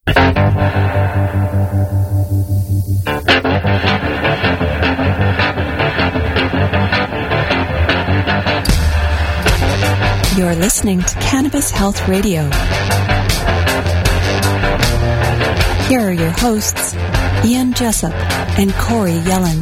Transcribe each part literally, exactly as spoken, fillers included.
You're listening to Cannabis Health Radio. Here are your hosts, Ian Jessup and Corey Yelland.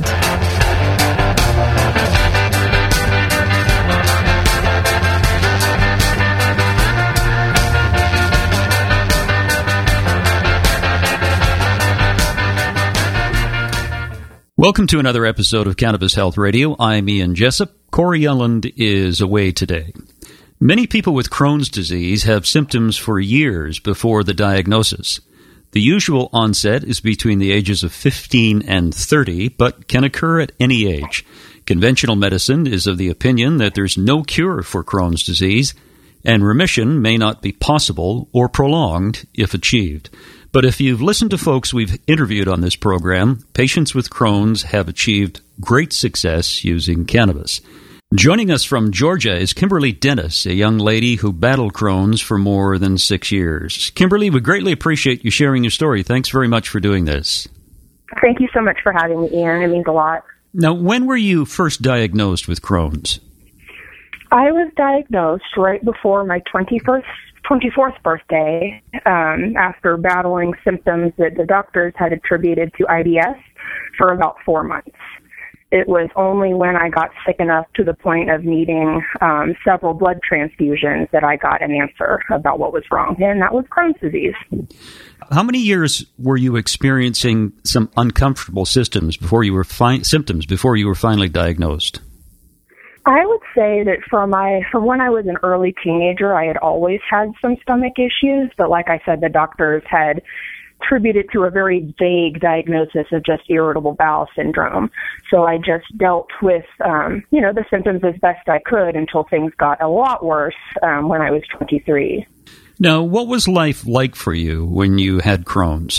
Welcome to another episode of Cannabis Health Radio. I'm Ian Jessup. Corey Yelland is away today. Many people with Crohn's disease have symptoms for years before the diagnosis. The usual onset is between the ages of fifteen and thirty, but can occur at any age. Conventional medicine is of the opinion that there's no cure for Crohn's disease, and remission may not be possible or prolonged if achieved. But if you've listened to folks we've interviewed on this program, patients with Crohn's have achieved great success using cannabis. Joining us from Georgia is Kimberly Dennis, a young lady who battled Crohn's for more than six years. Kimberly, we greatly appreciate you sharing your story. Thanks very much for doing this. Thank you so much for having me, Ian. It means a lot. Now, when were you first diagnosed with Crohn's? I was diagnosed right before my twenty-first, twenty-fourth birthday um, after battling symptoms that the doctors had attributed to I B S for about four months. It was only when I got sick enough to the point of needing um, several blood transfusions that I got an answer about what was wrong, and that was Crohn's disease. How many years were you experiencing some uncomfortable symptoms before you were fi- symptoms before you were finally diagnosed? I would say that from my from when I was an early teenager, I had always had some stomach issues, but like I said, the doctors had attributed to a very vague diagnosis of just irritable bowel syndrome. So I just dealt with, um, you know, the symptoms as best I could until things got a lot worse um, when I was twenty-three. Now, what was life like for you when you had Crohn's?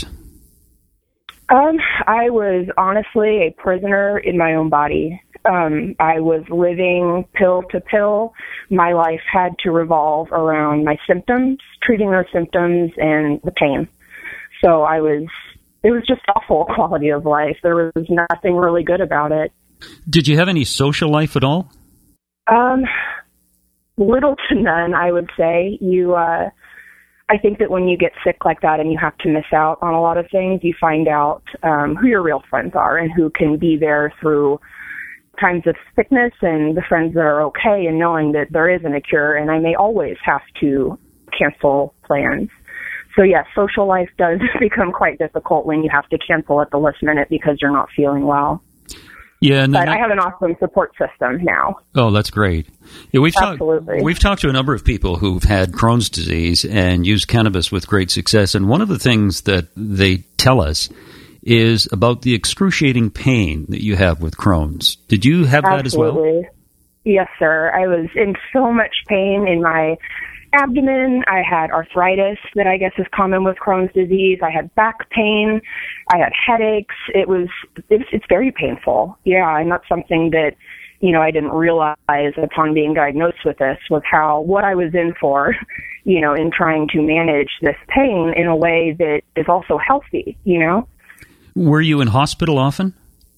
Um, I was honestly a prisoner in my own body. Um, I was living pill to pill. My life had to revolve around my symptoms, treating those symptoms, and the pain. So I was, it was just awful quality of life. There was nothing really good about it. Did you have any social life at all? Um, little to none, I would say. You, uh, I think that when you get sick like that and you have to miss out on a lot of things, you find out um, who your real friends are and who can be there through times of sickness, and the friends that are okay, and knowing that there isn't a cure, and I may always have to cancel plans. So yes, social life does become quite difficult when you have to cancel at the last minute because you're not feeling well. Yeah, and but I have an awesome support system now. Oh, that's great. Yeah, we've Absolutely. Talk, we've talked to a number of people who've had Crohn's disease and used cannabis with great success, and one of the things that they tell us is about the excruciating pain that you have with Crohn's. Did you have that Absolutely. as well? Yes, sir. I was in so much pain in my abdomen. I had arthritis that I guess is common with Crohn's disease. I had back pain. I had headaches. It was, it's, it's very painful. Yeah, and that's something that, you know, I didn't realize upon being diagnosed with this was how, what I was in for, you know, in trying to manage this pain in a way that is also healthy, you know? Were you in hospital often?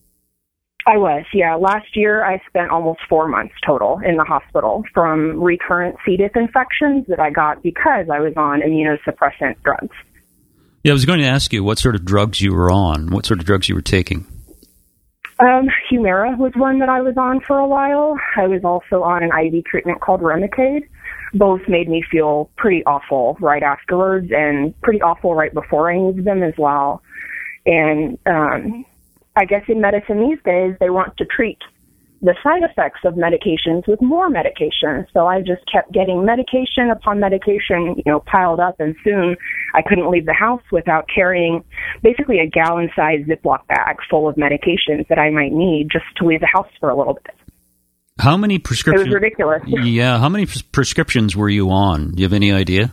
I was, yeah. Last year, I spent almost four months total in the hospital from recurrent C. diff infections that I got because I was on immunosuppressant drugs. Yeah, I was going to ask you what sort of drugs you were on, what sort of drugs you were taking. Um, Humira was one that I was on for a while. I was also on an I V treatment called Remicade. Both made me feel pretty awful right afterwards and pretty awful right before I needed them as well. And um, I guess in medicine these days, they want to treat the side effects of medications with more medication. So I just kept getting medication upon medication, you know, piled up, and soon I couldn't leave the house without carrying basically a gallon-sized Ziploc bag full of medications that I might need just to leave the house for a little bit. How many prescriptions? It was ridiculous. Yeah, how many pres- prescriptions were you on? Do you have any idea?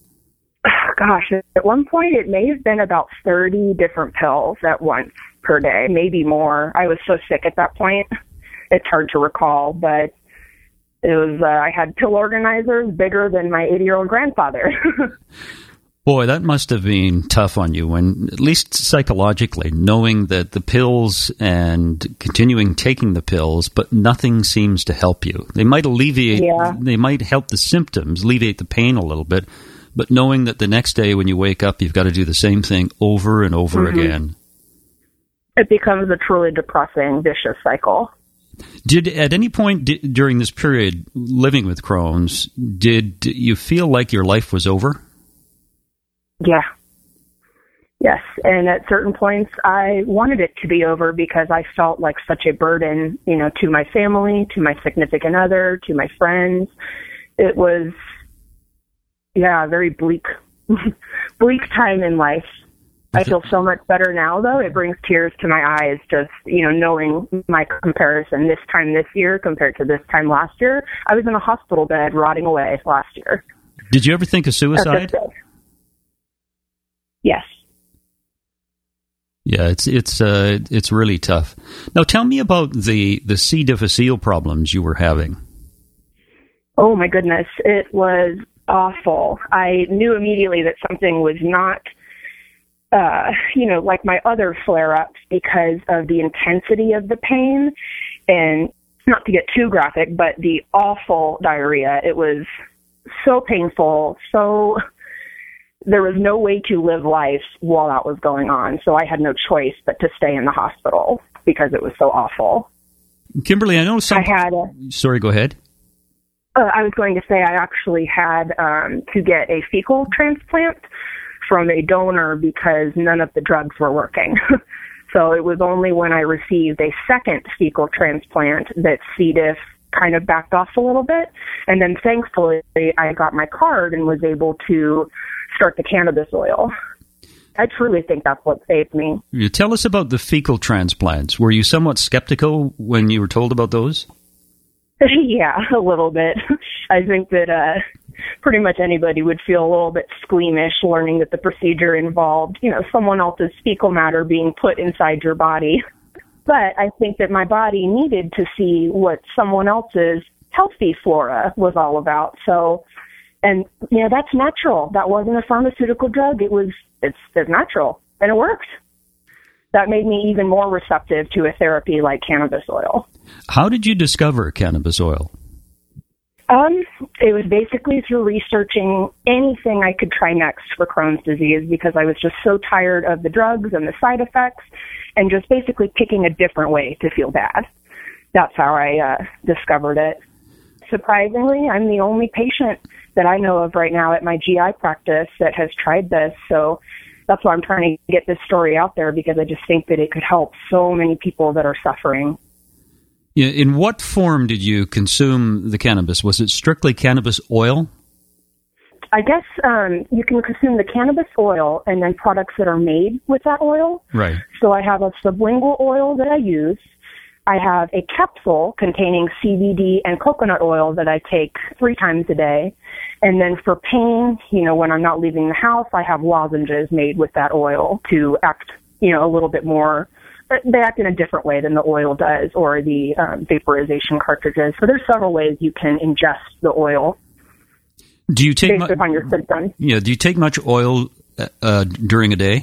Gosh, at one point it may have been about thirty different pills at once per day, maybe more. I was so sick at that point. It's hard to recall, but it was, uh, I had pill organizers bigger than my eighty-year-old grandfather. Boy, that must have been tough on you, when, at least psychologically, knowing that the pills and continuing taking the pills, but nothing seems to help you. They might alleviate, yeah. they might help the symptoms, alleviate the pain a little bit, but knowing that the next day when you wake up, you've got to do the same thing over and over mm-hmm. again. It becomes a truly depressing, vicious cycle. Did, at any point d- during this period living with Crohn's, did you feel like your life was over? Yeah. Yes. And at certain points, I wanted it to be over because I felt like such a burden, you know, to my family, to my significant other, to my friends. It was, yeah, a very bleak, bleak time in life. I feel so much better now, though. It brings tears to my eyes just, you know, knowing my comparison this time this year compared to this time last year. I was in a hospital bed rotting away last year. Did you ever think of suicide? Yes. Yeah, it's it's uh, it's really tough. Now, tell me about the, the C. difficile problems you were having. Oh, my goodness. It was awful. I knew immediately that something was not, uh, you know, like my other flare-ups because of the intensity of the pain. And not to get too graphic, but the awful diarrhea. It was so painful, so... There was no way to live life while that was going on, so I had no choice but to stay in the hospital because it was so awful. Kimberly, I know some... I had... A, Sorry, go ahead. Uh, I was going to say I actually had um, to get a fecal transplant from a donor because none of the drugs were working. So it was only when I received a second fecal transplant that C. diff kind of backed off a little bit. And then thankfully I got my card and was able to start the cannabis oil. I truly think that's what saved me. You tell us about the fecal transplants. Were you somewhat skeptical when you were told about those? Yeah, a little bit. I think that uh, pretty much anybody would feel a little bit squeamish learning that the procedure involved, you know, someone else's fecal matter being put inside your body. But I think that my body needed to see what someone else's healthy flora was all about. So, and, you know, that's natural. That wasn't a pharmaceutical drug. It was, it's, it's natural, and it worked. That made me even more receptive to a therapy like cannabis oil. How did you discover cannabis oil? Um, it was basically through researching anything I could try next for Crohn's disease because I was just so tired of the drugs and the side effects and just basically picking a different way to feel bad. That's how I uh, discovered it. Surprisingly, I'm the only patient that I know of right now at my G I practice that has tried this. So that's why I'm trying to get this story out there because I just think that it could help so many people that are suffering. Yeah, in what form did you consume the cannabis? Was it strictly cannabis oil? I guess um, you can consume the cannabis oil and then products that are made with that oil. Right. So I have a sublingual oil that I use. I have a capsule containing C B D and coconut oil that I take three times a day. And then for pain, you know, when I'm not leaving the house, I have lozenges made with that oil to act, you know, a little bit more. They act in a different way than the oil does or the um, vaporization cartridges. So there's several ways you can ingest the oil. Do you take based mu- upon your symptoms. Yeah. Do you take much oil uh, during a day?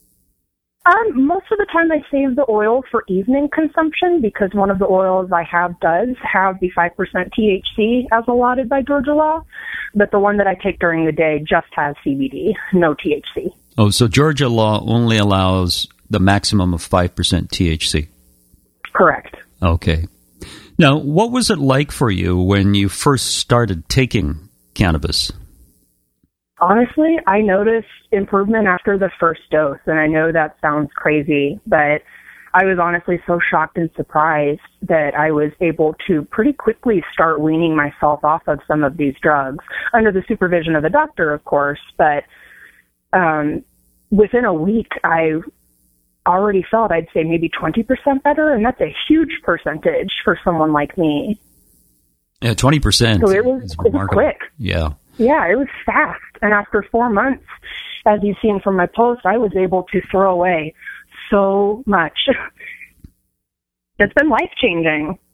Um, most of the time I save the oil for evening consumption because one of the oils I have does have the five percent T H C as allotted by Georgia law, but the one that I take during the day just has C B D, no T H C. Oh, so Georgia law only allows the maximum of five percent T H C? Correct. Okay. Now, what was it like for you when you first started taking cannabis? Honestly, I noticed improvement after the first dose, and I know that sounds crazy, but I was honestly so shocked and surprised that I was able to pretty quickly start weaning myself off of some of these drugs, under the supervision of a doctor, of course, but um, within a week, I already felt, I'd say, maybe twenty percent better, and that's a huge percentage for someone like me. Yeah, twenty percent. So it was, it was quick. Yeah. Yeah, it was fast. And after four months, as you've seen from my post, I was able to throw away so much. It's been life-changing.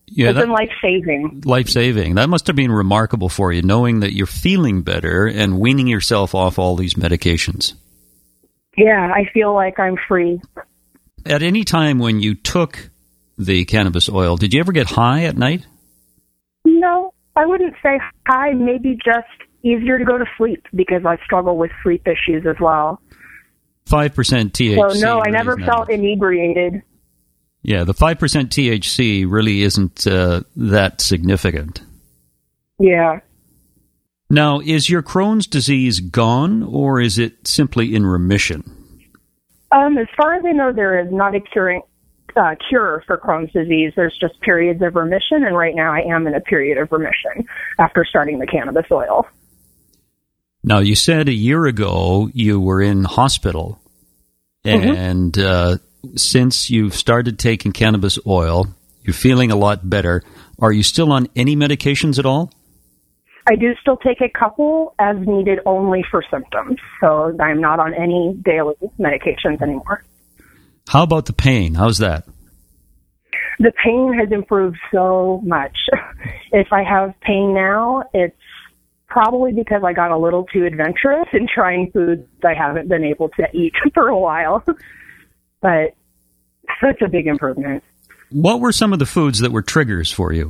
Yeah, it's been life-saving. Life-saving. That must have been remarkable for you, knowing that you're feeling better and weaning yourself off all these medications. Yeah, I feel like I'm free. At any time when you took the cannabis oil, did you ever get high at night? No, I wouldn't say high, maybe just easier to go to sleep because I struggle with sleep issues as well. five percent T H C. So no, I really never felt much. inebriated. Yeah, the five percent T H C really isn't uh, that significant. Yeah. Now, is your Crohn's disease gone, or is it simply in remission? Um, as far as I know, there is not a curing, uh, cure for Crohn's disease. There's just periods of remission, and right now I am in a period of remission after starting the cannabis oil. Now, you said a year ago you were in hospital, and mm-hmm. uh, since you've started taking cannabis oil, you're feeling a lot better. Are you still on any medications at all? I do still take a couple as needed only for symptoms, so I'm not on any daily medications anymore. How about the pain? How's that? The pain has improved so much. If I have pain now, it's probably because I got a little too adventurous in trying foods I haven't been able to eat for a while. But such a big improvement. What were some of the foods that were triggers for you?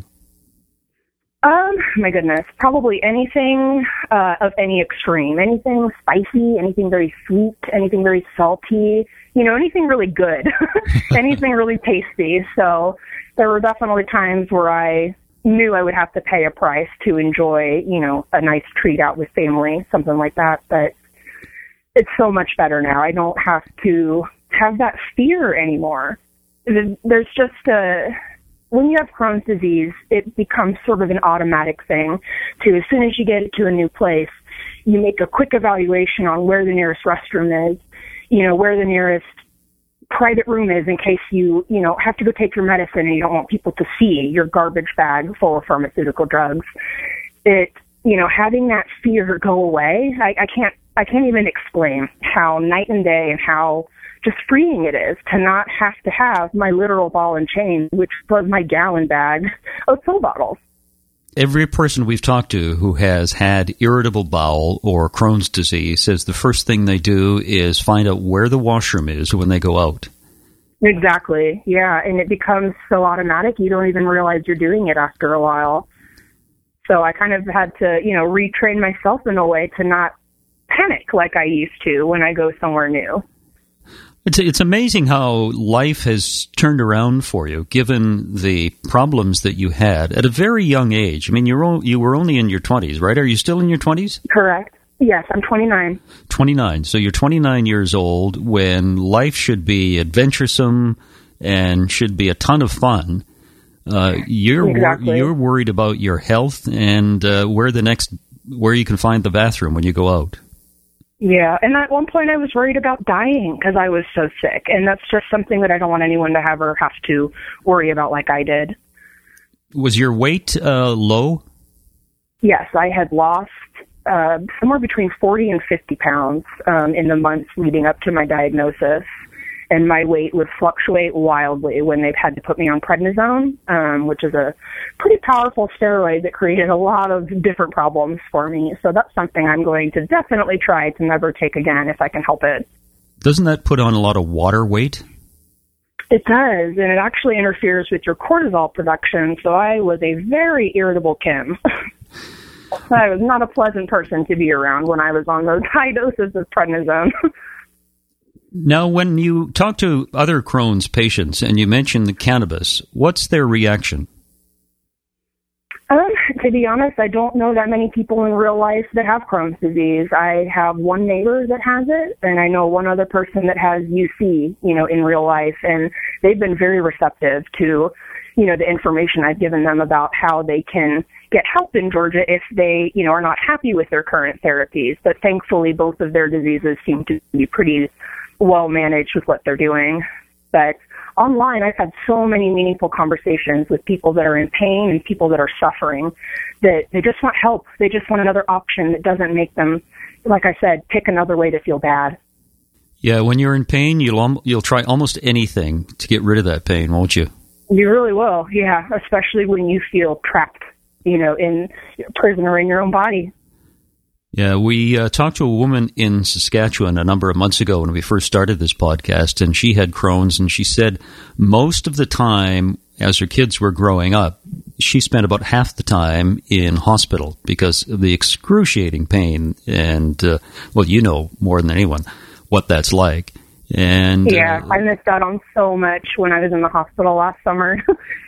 Um, my goodness, probably anything uh, of any extreme. Anything spicy, anything very sweet, anything very salty, you know, anything really good, anything really tasty. So there were definitely times where I knew I would have to pay a price to enjoy, you know, a nice treat out with family, something like that. But it's so much better now. I don't have to have that fear anymore. There's just a... When you have Crohn's disease, it becomes sort of an automatic thing to, as soon as you get to a new place, you make a quick evaluation on where the nearest restroom is, you know, where the nearest private room is in case you, you know, have to go take your medicine and you don't want people to see your garbage bag full of pharmaceutical drugs. It, you know, having that fear go away, I, I can't, I can't even explain how night and day and how just freeing it is to not have to have my literal ball and chain, which was my gallon bag of pill bottles. Every person we've talked to who has had irritable bowel or Crohn's disease says the first thing they do is find out where the washroom is when they go out. Exactly. Yeah. And it becomes so automatic, you don't even realize you're doing it after a while. So I kind of had to, you know, retrain myself in a way to not panic like I used to when I go somewhere new. It's it's amazing how life has turned around for you, given the problems that you had at a very young age. I mean, you're o- you were only in your twenties, right? Are you still in your twenties? Correct. Yes, I'm twenty-nine. twenty-nine. So you're twenty-nine years old when life should be adventuresome and should be a ton of fun. Uh, you're exactly. wor- you're worried about your health and uh, where the next where you can find the bathroom when you go out. Yeah, and at one point I was worried about dying because I was so sick, and that's just something that I don't want anyone to have or have to worry about like I did. Was your weight uh, low? Yes, I had lost uh, somewhere between forty and fifty pounds um, in the months leading up to my diagnosis, and my weight would fluctuate wildly when they've had to put me on prednisone, um, which is a pretty powerful steroid that created a lot of different problems for me. So that's something I'm going to definitely try to never take again if I can help it. Doesn't that put on a lot of water weight? It does, and it actually interferes with your cortisol production. So I was a very irritable Kim. I was not a pleasant person to be around when I was on those high doses of prednisone. Now, when you talk to other Crohn's patients and you mention the cannabis, what's their reaction? Um, to be honest, I don't know that many people in real life that have Crohn's disease. I have one neighbor that has it, and I know one other person that has U C, you know, in real life, and they've been very receptive to, you know, the information I've given them about how they can get help in Georgia if they, you know, are not happy with their current therapies. But thankfully, both of their diseases seem to be pretty well managed with what they're doing. But online, I've had so many meaningful conversations with people that are in pain and people that are suffering that they just want help. They just want another option that doesn't make them, like I said, pick another way to feel bad. Yeah, when you're in pain, you'll you'll try almost anything to get rid of that pain, won't you? You really will, yeah, especially when you feel trapped, you know, in prisoner in your own body. Yeah, we uh, talked to a woman in Saskatchewan a number of months ago when we first started this podcast, and she had Crohn's, and she said most of the time as her kids were growing up, she spent about half the time in hospital because of the excruciating pain. And, uh, well, you know more than anyone what that's like. And yeah, uh, I missed out on so much when I was in the hospital last summer.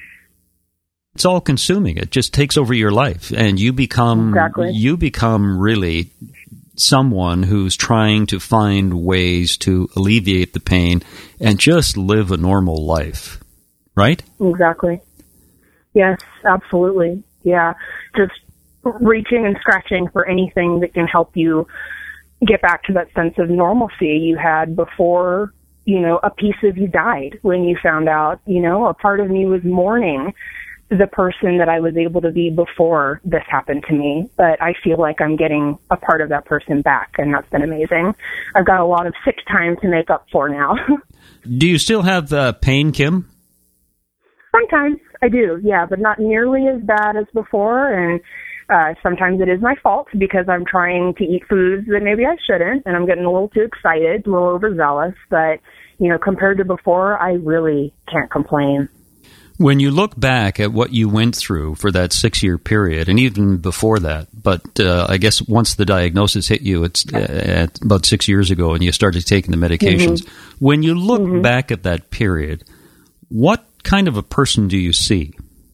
It's all consuming. It just takes over your life, and you become exactly. you become really someone who's trying to find ways to alleviate the pain and just live a normal life, right? Exactly. Yes, absolutely. Yeah, just reaching and scratching for anything that can help you get back to that sense of normalcy you had before, you know, a piece of you died when you found out. You know, a part of me was mourning the person that I was able to be before this happened to me, but I feel like I'm getting a part of that person back, and that's been amazing. I've got a lot of sick time to make up for now. Do you still have uh, pain, Kim? Sometimes I do, yeah, but not nearly as bad as before, and uh, sometimes it is my fault because I'm trying to eat foods that maybe I shouldn't, and I'm getting a little too excited, a little overzealous, but, you know, compared to before, I really can't complain. When you look back at what you went through for that six-year period, and even before that, but uh, I guess once the diagnosis hit you, it's uh, at about six years ago, and you started taking the medications. Mm-hmm. When you look mm-hmm. back at that period, what kind of a person do you see?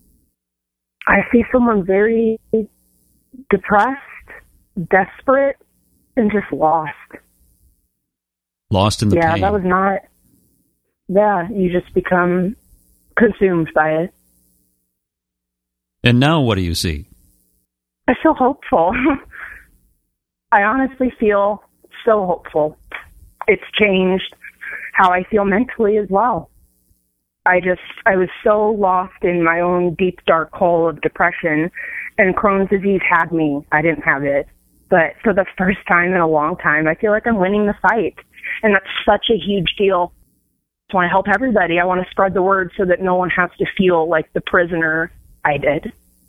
I see someone very depressed, desperate, and just lost. Lost in the yeah, pain. Yeah, that was not... Yeah, you just become consumed by it. And now what do you see? I feel hopeful. I honestly feel so hopeful. It's changed how I feel mentally as well. I just, I was so lost in my own deep, dark hole of depression, and Crohn's disease had me. I didn't have it. But for the first time in a long time, I feel like I'm winning the fight. And that's such a huge deal. I want to help everybody. I want to spread the word so that no one has to feel like the prisoner I did.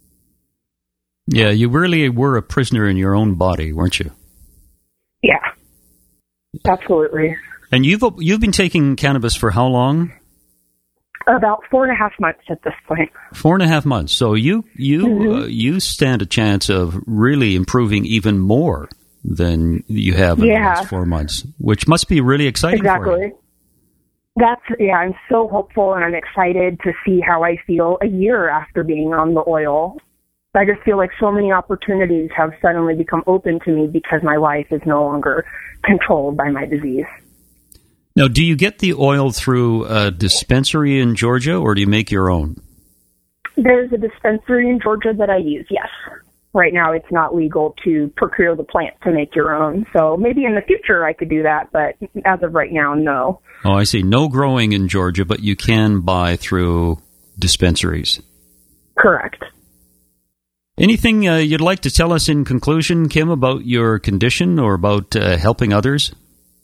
Yeah, you really were a prisoner in your own body, weren't you? Yeah, absolutely. And you've you've been taking cannabis for how long? About four and a half months at this point. Four and a half months. So you you mm-hmm. uh, you stand a chance of really improving even more than you have in yeah. the last four months, which must be really exciting exactly. for you. That's, yeah, I'm so hopeful, and I'm excited to see how I feel a year after being on the oil. I just feel like so many opportunities have suddenly become open to me because my life is no longer controlled by my disease. Now, do you get the oil through a dispensary in Georgia, or do you make your own? There's a dispensary in Georgia that I use, yes. Right now, it's not legal to procure the plant to make your own. So maybe in the future I could do that, but as of right now, no. Oh, I see. No growing in Georgia, but you can buy through dispensaries. Correct. Anything uh, you'd like to tell us in conclusion, Kim, about your condition or about uh, helping others?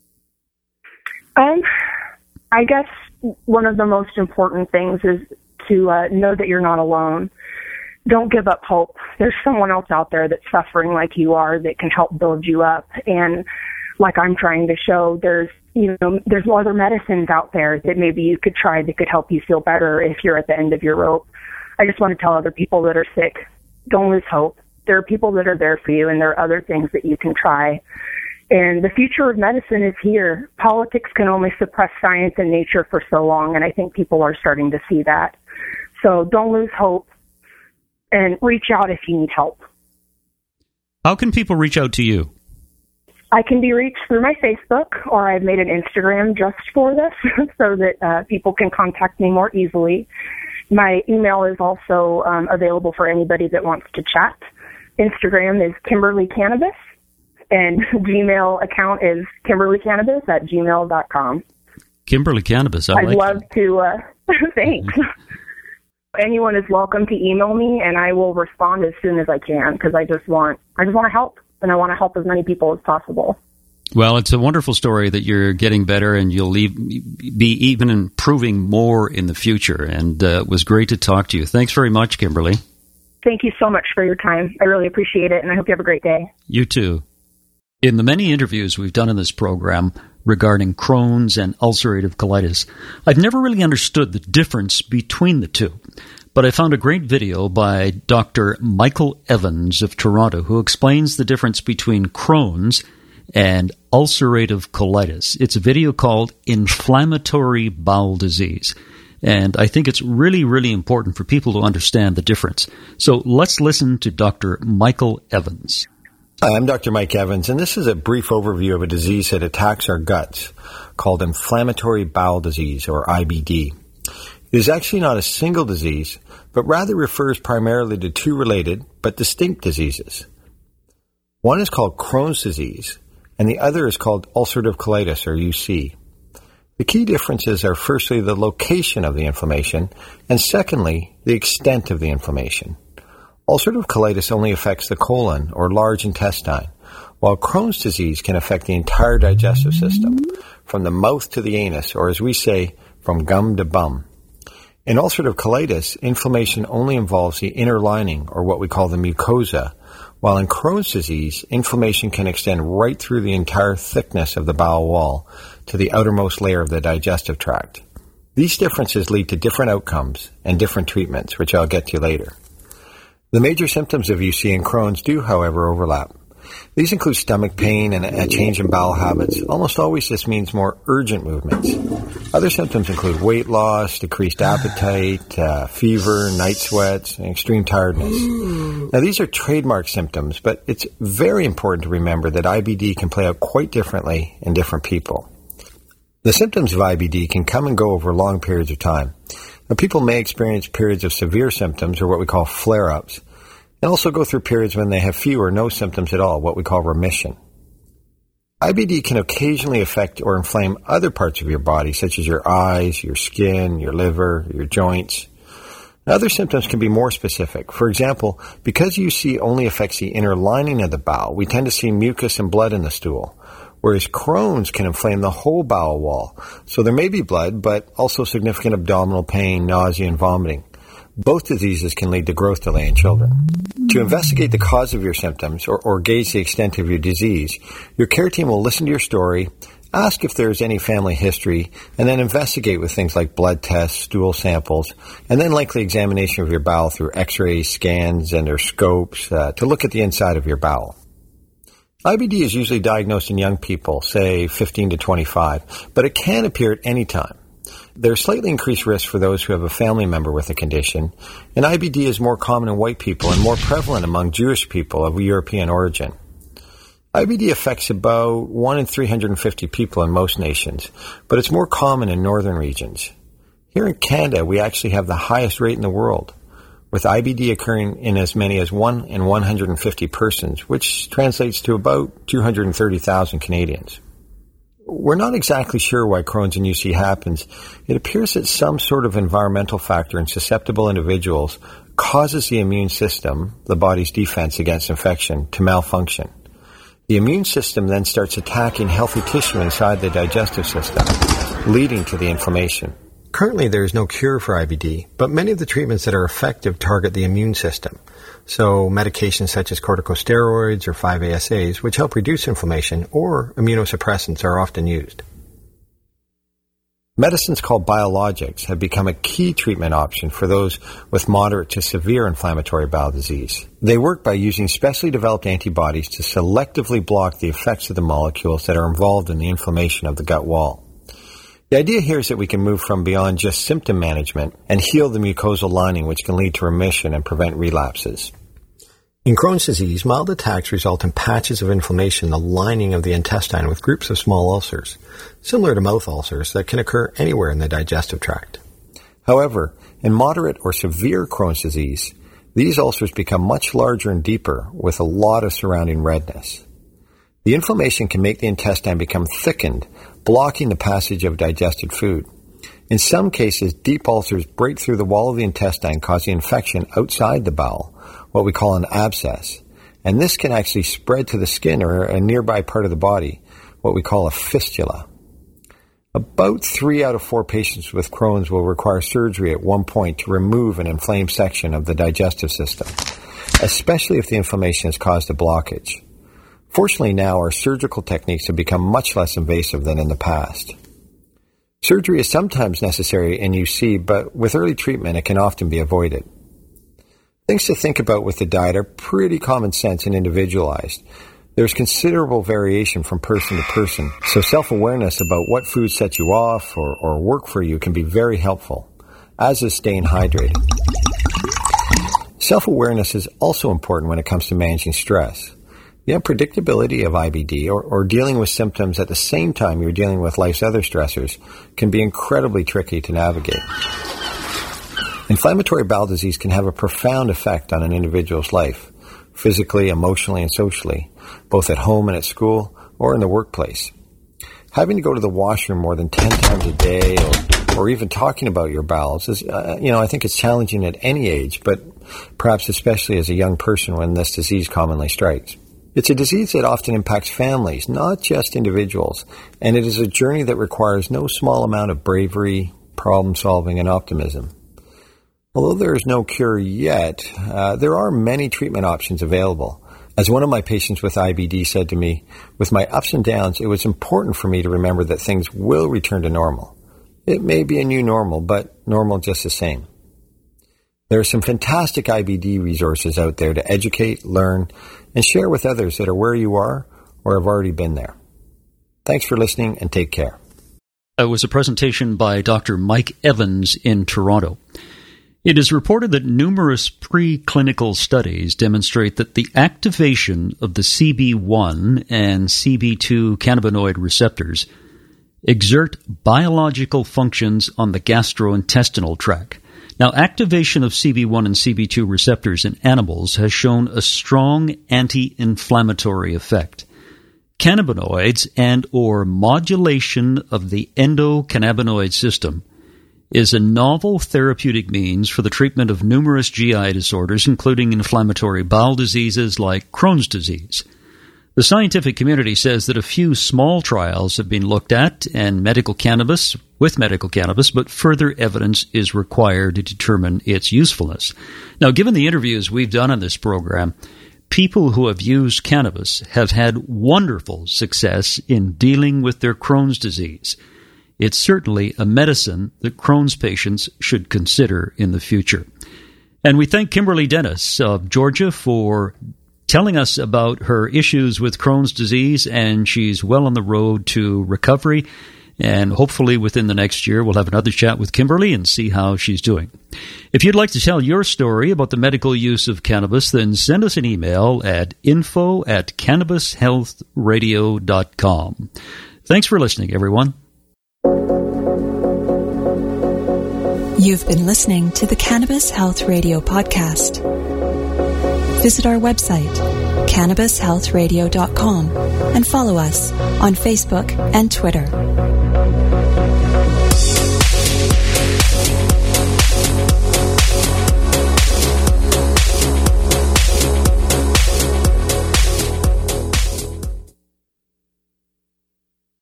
Um, I guess one of the most important things is to uh, know that you're not alone. Don't give up hope. There's someone else out there that's suffering like you are that can help build you up. And like I'm trying to show, there's, you know, there's other medicines out there that maybe you could try that could help you feel better if you're at the end of your rope. I just want to tell other people that are sick, don't lose hope. There are people that are there for you, and there are other things that you can try. And the future of medicine is here. Politics can only suppress science and nature for so long, and I think people are starting to see that. So don't lose hope. And reach out if you need help. How can people reach out to you? I can be reached through my Facebook, or I've made an Instagram just for this so that uh, people can contact me more easily. My email is also um, available for anybody that wants to chat. Instagram is Kimberly Cannabis, and Gmail account is Kimberly Cannabis at gmail dot com. Kimberly Cannabis, I I'd like love it. to, uh, thanks. Anyone is welcome to email me, and I will respond as soon as I can because I just want I just want to help, and I want to help as many people as possible. Well, it's a wonderful story that you're getting better and you'll leave, be even improving more in the future. And uh, it was great to talk to you. Thanks very much, Kimberly. Thank you so much for your time. I really appreciate it, and I hope you have a great day. You too. In the many interviews we've done in this program regarding Crohn's and ulcerative colitis, I've never really understood the difference between the two. But I found a great video by Doctor Michael Evans of Toronto who explains the difference between Crohn's and ulcerative colitis. It's a video called Inflammatory Bowel Disease. And I think it's really, really important for people to understand the difference. So let's listen to Doctor Michael Evans. Hi, I'm Doctor Mike Evans, and this is a brief overview of a disease that attacks our guts called inflammatory bowel disease, or I B D. It is actually not a single disease, but rather refers primarily to two related but distinct diseases. One is called Crohn's disease, and the other is called ulcerative colitis, or U C. The key differences are firstly the location of the inflammation, and secondly, the extent of the inflammation. Ulcerative colitis only affects the colon, or large intestine, while Crohn's disease can affect the entire digestive system, from the mouth to the anus, or as we say, from gum to bum. In ulcerative colitis, inflammation only involves the inner lining, or what we call the mucosa, while in Crohn's disease, inflammation can extend right through the entire thickness of the bowel wall to the outermost layer of the digestive tract. These differences lead to different outcomes and different treatments, which I'll get to later. The major symptoms of U C and Crohn's do, however, overlap. These include stomach pain and a change in bowel habits. Almost always this means more urgent movements. Other symptoms include weight loss, decreased appetite, uh, fever, night sweats, and extreme tiredness. Now, these are trademark symptoms, but it's very important to remember that I B D can play out quite differently in different people. The symptoms of I B D can come and go over long periods of time. Now, people may experience periods of severe symptoms, or what we call flare-ups, and also go through periods when they have few or no symptoms at all, what we call remission. I B D can occasionally affect or inflame other parts of your body, such as your eyes, your skin, your liver, your joints. Other symptoms can be more specific. For example, because U C only affects the inner lining of the bowel, we tend to see mucus and blood in the stool, whereas Crohn's can inflame the whole bowel wall. So there may be blood, but also significant abdominal pain, nausea, and vomiting. Both diseases can lead to growth delay in children. To investigate the cause of your symptoms or, or gauge the extent of your disease, your care team will listen to your story, ask if there is any family history, and then investigate with things like blood tests, stool samples, and then likely examination of your bowel through x-rays, scans, and or scopes uh, to look at the inside of your bowel. I B D is usually diagnosed in young people, say fifteen to twenty-five, but it can appear at any time. There's slightly increased risk for those who have a family member with the condition, and I B D is more common in white people and more prevalent among Jewish people of European origin. I B D affects about one in three hundred fifty people in most nations, but it's more common in northern regions. Here in Canada, we actually have the highest rate in the world, with I B D occurring in as many as one in one hundred fifty persons, which translates to about two hundred thirty thousand Canadians. We're not exactly sure why Crohn's and U C happens. It appears that some sort of environmental factor in susceptible individuals causes the immune system, the body's defense against infection, to malfunction. The immune system then starts attacking healthy tissue inside the digestive system, leading to the inflammation. Currently, there is no cure for I B D, but many of the treatments that are effective target the immune system. So medications such as corticosteroids or five A S As, which help reduce inflammation, or immunosuppressants are often used. Medicines called biologics have become a key treatment option for those with moderate to severe inflammatory bowel disease. They work by using specially developed antibodies to selectively block the effects of the molecules that are involved in the inflammation of the gut wall. The idea here is that we can move from beyond just symptom management and heal the mucosal lining, which can lead to remission and prevent relapses. In Crohn's disease, mild attacks result in patches of inflammation in the lining of the intestine with groups of small ulcers, similar to mouth ulcers that can occur anywhere in the digestive tract. However, in moderate or severe Crohn's disease, these ulcers become much larger and deeper with a lot of surrounding redness. The inflammation can make the intestine become thickened, blocking the passage of digested food. In some cases, deep ulcers break through the wall of the intestine, causing infection outside the bowel, what we call an abscess. And this can actually spread to the skin or a nearby part of the body, what we call a fistula. About three out of four patients with Crohn's will require surgery at one point to remove an inflamed section of the digestive system, especially if the inflammation has caused a blockage. Fortunately now, our surgical techniques have become much less invasive than in the past. Surgery is sometimes necessary in U C, but with early treatment it can often be avoided. Things to think about with the diet are pretty common sense and individualized. There's considerable variation from person to person, so self-awareness about what foods set you off or, or work for you can be very helpful, as is staying hydrated. Self-awareness is also important when it comes to managing stress. The unpredictability of I B D or, or dealing with symptoms at the same time you're dealing with life's other stressors can be incredibly tricky to navigate. Inflammatory bowel disease can have a profound effect on an individual's life, physically, emotionally, and socially, both at home and at school or in the workplace. Having to go to the washroom more than ten times a day or, or even talking about your bowels is, uh, you know, I think it's challenging at any age, but perhaps especially as a young person when this disease commonly strikes. It's a disease that often impacts families, not just individuals, and it is a journey that requires no small amount of bravery, problem solving, and optimism. Although there is no cure yet, uh, there are many treatment options available. As one of my patients with I B D said to me, with my ups and downs, it was important for me to remember that things will return to normal. It may be a new normal, but normal just the same. There are some fantastic I B D resources out there to educate, learn, and share with others that are where you are or have already been there. Thanks for listening and take care. It was a presentation by Doctor Mike Evans in Toronto. It is reported that numerous preclinical studies demonstrate that the activation of the C B one and C B two cannabinoid receptors exert biological functions on the gastrointestinal tract. Now, activation of C B one and C B two receptors in animals has shown a strong anti-inflammatory effect. Cannabinoids and or modulation of the endocannabinoid system is a novel therapeutic means for the treatment of numerous G I disorders, including inflammatory bowel diseases like Crohn's disease. The scientific community says that a few small trials have been looked at and medical cannabis with medical cannabis, but further evidence is required to determine its usefulness. Now, given the interviews we've done on this program, people who have used cannabis have had wonderful success in dealing with their Crohn's disease. It's certainly a medicine that Crohn's patients should consider in the future. And we thank Kimberly Dennis of Georgia for telling us about her issues with Crohn's disease, and she's well on the road to recovery. And hopefully within the next year, we'll have another chat with Kimberly and see how she's doing. If you'd like to tell your story about the medical use of cannabis, then send us an email at info at cannabis health radio dot com. Thanks for listening, everyone. You've been listening to the Cannabis Health Radio podcast. Visit our website, cannabis health radio dot com, and follow us on Facebook and Twitter.